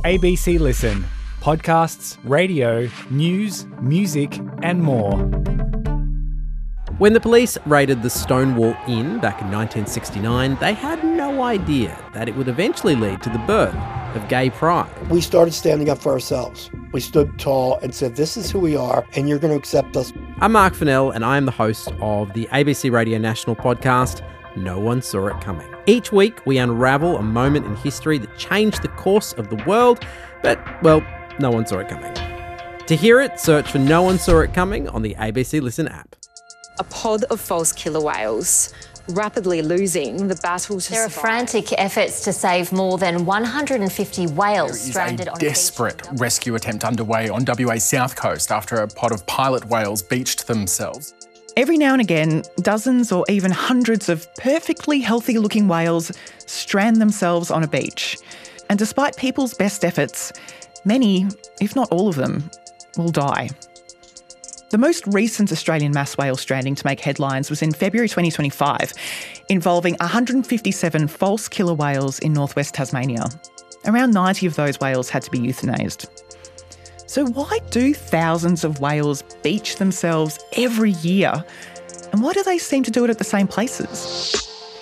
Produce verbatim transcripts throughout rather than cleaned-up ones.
A B C Listen. Podcasts, radio, news, music and more. When the police raided the Stonewall Inn back in nineteen sixty-nine, they had no idea that it would eventually lead to the birth of gay pride. We started standing up for ourselves. We stood tall and said, this is who we are and you're going to accept us. I'm Mark Fennell and I am the host of the A B C Radio National podcast, No One Saw It Coming. Each week we unravel a moment in history that changed the course of the world, but, well, no one saw it coming. To hear it, search for No One Saw It Coming on the A B C Listen app. A pod of false killer whales, rapidly losing the battle to There are survive. frantic efforts to save more than one hundred fifty whales stranded There on is a a beach. desperate rescue attempt underway on W A's south coast after a pod of pilot whales beached themselves. Every now and again, dozens or even hundreds of perfectly healthy-looking whales strand themselves on a beach. And despite people's best efforts, many, if not all of them, will die. The most recent Australian mass whale stranding to make headlines was in February twenty twenty-five, involving one hundred fifty-seven false killer whales in northwest Tasmania. Around ninety of those whales had to be euthanased. So why do thousands of whales beach themselves every year? And why do they seem to do it at the same places?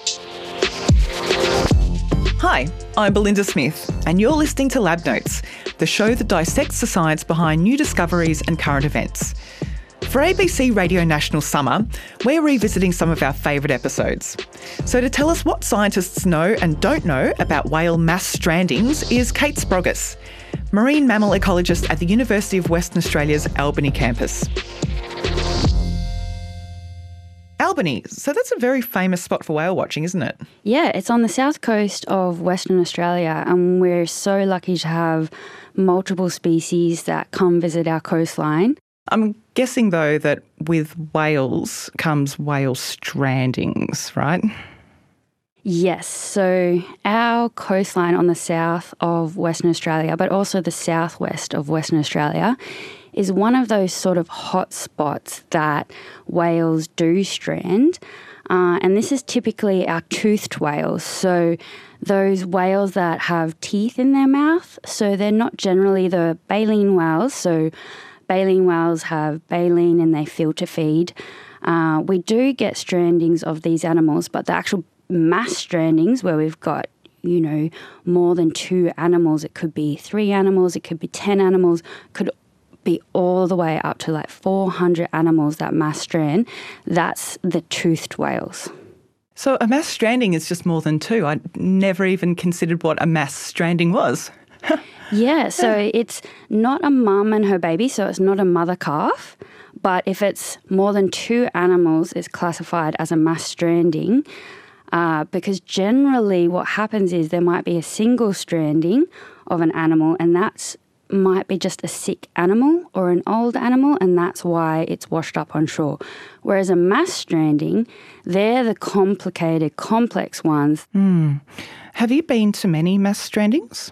Hi, I'm Belinda Smith, and you're listening to Lab Notes, the show that dissects the science behind new discoveries and current events. For A B C Radio National Summer, we're revisiting some of our favourite episodes. So to tell us what scientists know and don't know about whale mass strandings is Kate Sproggis, marine mammal ecologist at the University of Western Australia's Albany campus. Albany, so that's a very famous spot for whale watching, isn't it? Yeah, it's on the south coast of Western Australia, and we're so lucky to have multiple species that come visit our coastline. I'm guessing, though, that with whales comes whale strandings, right? Yes, so our coastline on the south of Western Australia, but also the southwest of Western Australia, is one of those sort of hot spots that whales do strand. Uh, and this is typically our toothed whales. So those whales that have teeth in their mouth. So they're not generally the baleen whales. So baleen whales have baleen and they filter feed. Uh, we do get strandings of these animals, but the actual mass strandings where we've got, you know, more than two animals, it could be three animals, it could be ten animals, could be all the way up to like four hundred animals that mass strand. That's the toothed whales. So a mass stranding is just more than two. I never even considered what a mass stranding was. Yeah, so it's not a mum and her baby, so it's not a mother calf. But if it's more than two animals, it's classified as a mass stranding. Uh, because generally what happens is there might be a single stranding of an animal, and that's might be just a sick animal or an old animal, and that's why it's washed up on shore. Whereas a mass stranding, they're the complicated, complex ones. Mm. Have you been to many mass strandings?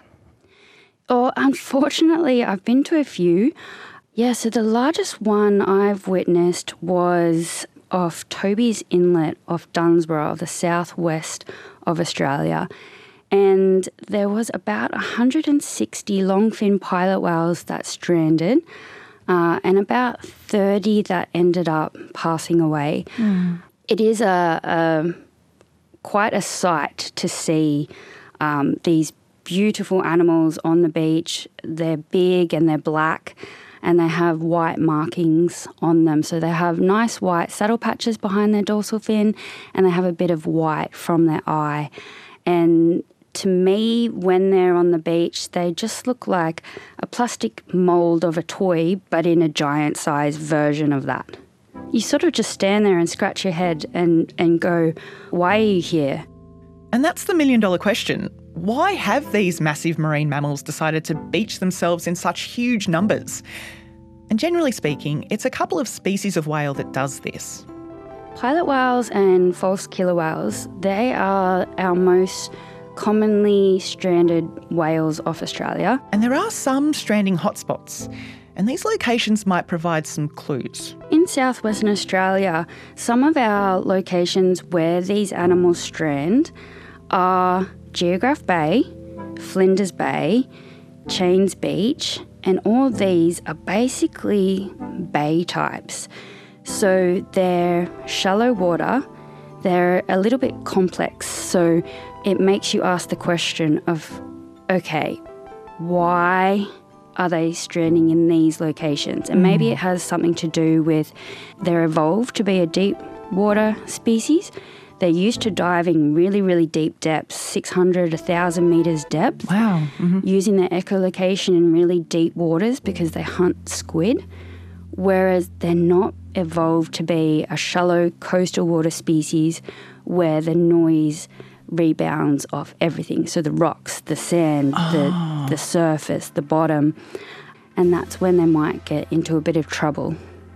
Oh, unfortunately, I've been to a few. Yeah, so the largest one I've witnessed was off Toby's Inlet off Dunsborough, the southwest of Australia. And there was about one hundred sixty longfin pilot whales that stranded uh, and about thirty that ended up passing away. Mm. It is a, a quite a sight to see um, these beautiful animals on the beach. They're big and they're black, and they have white markings on them. So they have nice white saddle patches behind their dorsal fin, and they have a bit of white from their eye. And to me, when they're on the beach, they just look like a plastic mould of a toy, but in a giant-sized version of that. You sort of just stand there and scratch your head and, and go, why are you here? And that's the million-dollar question. Why have these massive marine mammals decided to beach themselves in such huge numbers? And generally speaking, it's a couple of species of whale that does this. Pilot whales and false killer whales, they are our most commonly stranded whales off Australia. And there are some stranding hotspots, and these locations might provide some clues. In southwestern Australia, some of our locations where these animals strand are Geograph Bay, Flinders Bay, Chains Beach, and all of these are basically bay types. So they're shallow water, they're a little bit complex, so it makes you ask the question of, okay, why are they stranding in these locations? And maybe it has something to do with they're evolved to be a deep water species. They're used to diving really, really deep depths, six hundred, one thousand metres depth. Wow. Mm-hmm. Using their echolocation in really deep waters because they hunt squid, whereas they're not evolved to be a shallow coastal water species where the noise rebounds off everything. So the rocks, the sand, oh. the, the surface, the bottom. And that's when they might get into a bit of trouble.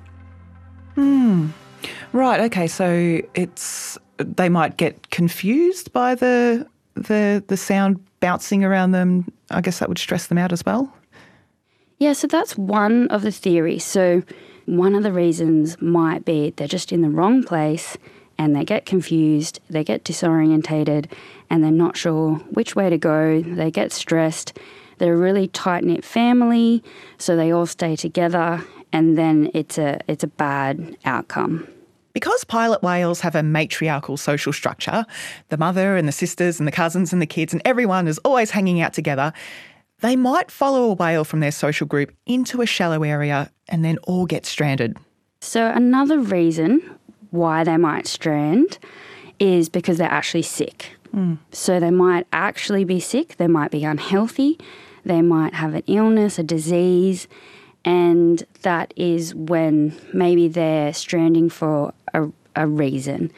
Hmm. Right, okay, so it's they might get confused by the the the sound bouncing around them. I guess that would stress them out as well. Yeah, so that's one of the theories. So one of the reasons might be they're just in the wrong place and they get confused, they get disorientated, and they're not sure which way to go. They get stressed. They're a really tight-knit family, so they all stay together, and then it's a it's a bad outcome. Because pilot whales have a matriarchal social structure, the mother and the sisters and the cousins and the kids and everyone is always hanging out together, they might follow a whale from their social group into a shallow area and then all get stranded. So another reason why they might strand is because they're actually sick. Mm. So they might actually be sick, they might be unhealthy, they might have an illness, a disease, and that is when maybe they're stranding for a, a reason.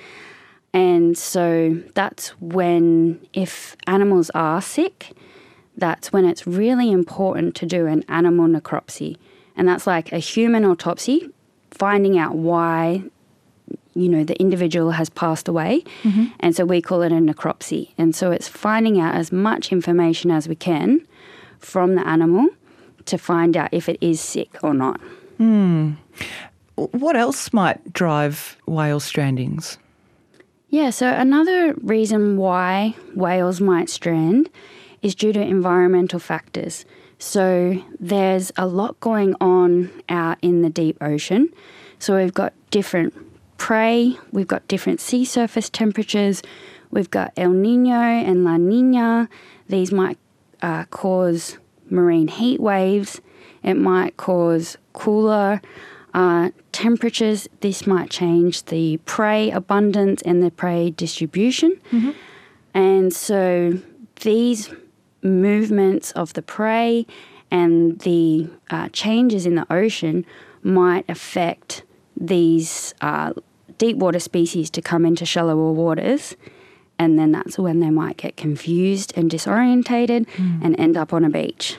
And so that's when, if animals are sick, that's when it's really important to do an animal necropsy. And that's like a human autopsy, finding out why, you know, the individual has passed away. Mm-hmm. And so we call it a necropsy. And so it's finding out as much information as we can from the animal to find out if it is sick or not. Hmm. What else might drive whale strandings? Yeah, so another reason why whales might strand is due to environmental factors. So there's a lot going on out in the deep ocean. So we've got different prey, we've got different sea surface temperatures, we've got El Nino and La Nina. These might uh, cause marine heat waves. It might cause cooler uh, temperatures. This might change the prey abundance and the prey distribution. Mm-hmm. And so these movements of the prey and the uh, changes in the ocean might affect these uh, deep water species to come into shallower waters, and then that's when they might get confused and disorientated mm. and end up on a beach.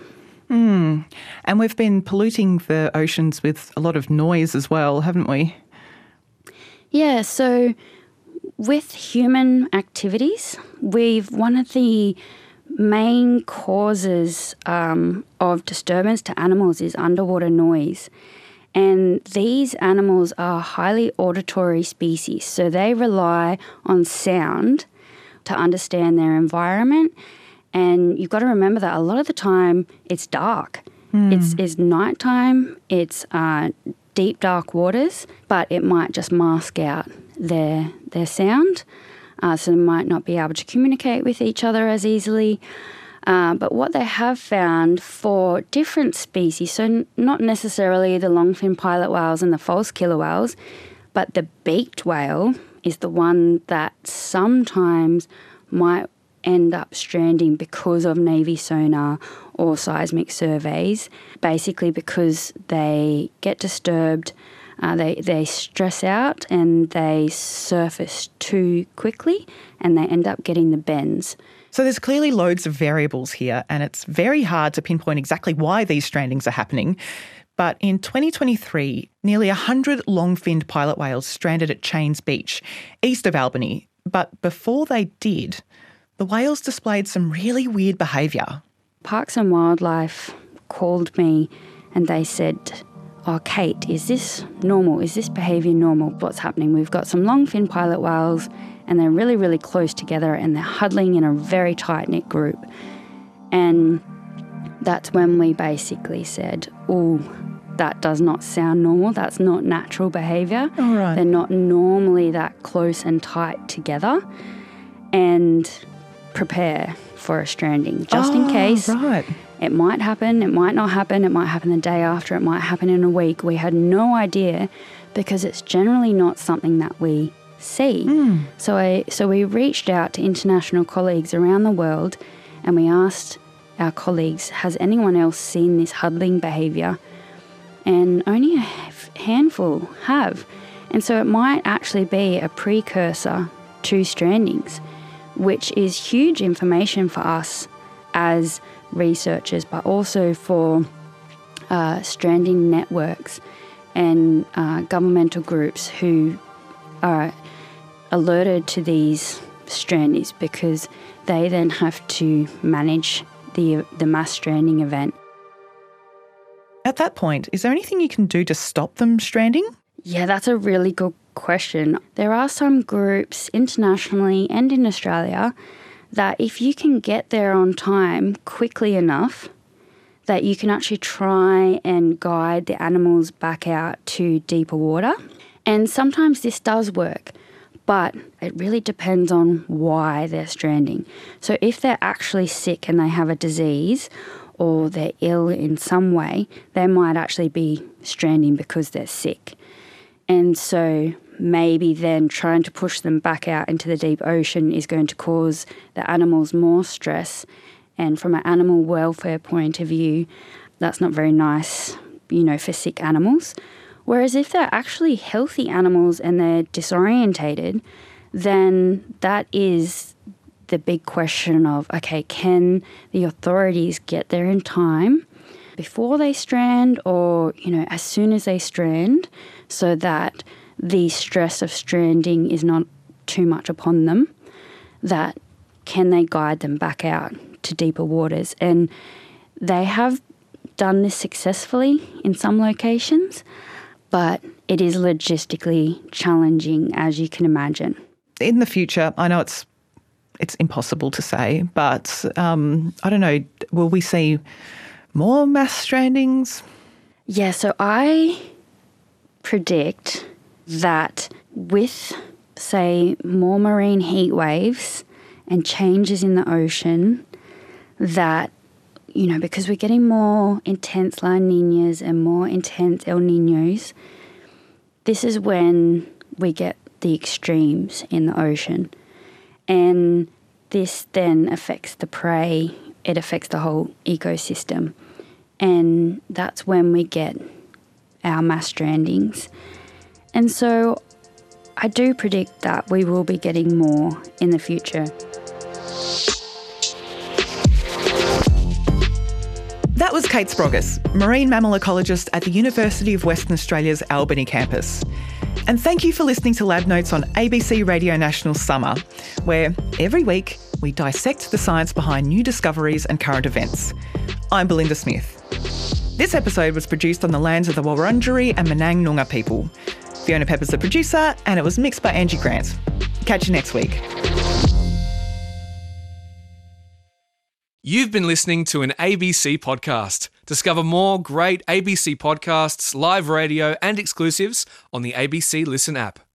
Mm. And we've been polluting the oceans with a lot of noise as well, haven't we? Yeah, so with human activities, we've one of the main causes um, of disturbance to animals is underwater noise. And these animals are highly auditory species, so they rely on sound to understand their environment. And you've got to remember that a lot of the time it's dark. Mm. It's, it's nighttime, it's uh, deep, dark waters, but it might just mask out their, their sound. Uh, so they might not be able to communicate with each other as easily. Uh, but what they have found for different species, so n- not necessarily the longfin pilot whales and the false killer whales, but the beaked whale is the one that sometimes might end up stranding because of Navy sonar or seismic surveys, basically because they get disturbed, uh, they, they stress out and they surface too quickly and they end up getting the bends. So there's clearly loads of variables here, and it's very hard to pinpoint exactly why these strandings are happening. But in twenty twenty-three, nearly one hundred long-finned pilot whales stranded at Chains Beach, east of Albany. But before they did, the whales displayed some really weird behaviour. Parks and Wildlife called me and they said, "Oh, Kate, is this normal? Is this behaviour normal? What's happening? We've got some long-fin pilot whales and they're really, really close together and they're huddling in a very tight-knit group." And that's when we basically said, oh, that does not sound normal. That's not natural behaviour. All right. They're not normally that close and tight together. And prepare for a stranding, just oh, in case. Right. It might happen, it might not happen, it might happen the day after, it might happen in a week. We had no idea because it's generally not something that we see. Mm. So I, so we reached out to international colleagues around the world and we asked our colleagues, has anyone else seen this huddling behaviour? And only a handful have. And so it might actually be a precursor to strandings, which is huge information for us as researchers, but also for uh, stranding networks and uh, governmental groups who are alerted to these strandings because they then have to manage the the mass stranding event. At that point, is there anything you can do to stop them stranding? Yeah, that's a really good question. There are some groups internationally and in Australia that if you can get there on time quickly enough, that you can actually try and guide the animals back out to deeper water. And sometimes this does work, but it really depends on why they're stranding. So if they're actually sick and they have a disease or they're ill in some way, they might actually be stranding because they're sick. And so maybe then trying to push them back out into the deep ocean is going to cause the animals more stress. And from an animal welfare point of view, that's not very nice, you know, for sick animals. Whereas if they're actually healthy animals and they're disorientated, then that is the big question of, okay, can the authorities get there in time before they strand or, you know, as soon as they strand so that the stress of stranding is not too much upon them, that can they guide them back out to deeper waters? And they have done this successfully in some locations, but it is logistically challenging, as you can imagine. In the future, I know it's it's impossible to say, but um, I don't know, will we see more mass strandings? Yeah, so I predict that with, say, more marine heat waves and changes in the ocean, that, you know, because we're getting more intense La Niñas and more intense El Niños, this is when we get the extremes in the ocean. And this then affects the prey, it affects the whole ecosystem. And that's when we get our mass strandings. And so I do predict that we will be getting more in the future. That was Kate Sprogis, marine mammal ecologist at the University of Western Australia's Albany campus. And thank you for listening to Lab Notes on A B C Radio National Summer, where every week we dissect the science behind new discoveries and current events. I'm Belinda Smith. This episode was produced on the lands of the Wurundjeri and Menang Noongar people. Fiona Pepper's the producer, and it was mixed by Angie Grant. Catch you next week. You've been listening to an A B C podcast. Discover more great A B C podcasts, live radio and exclusives on the A B C Listen app.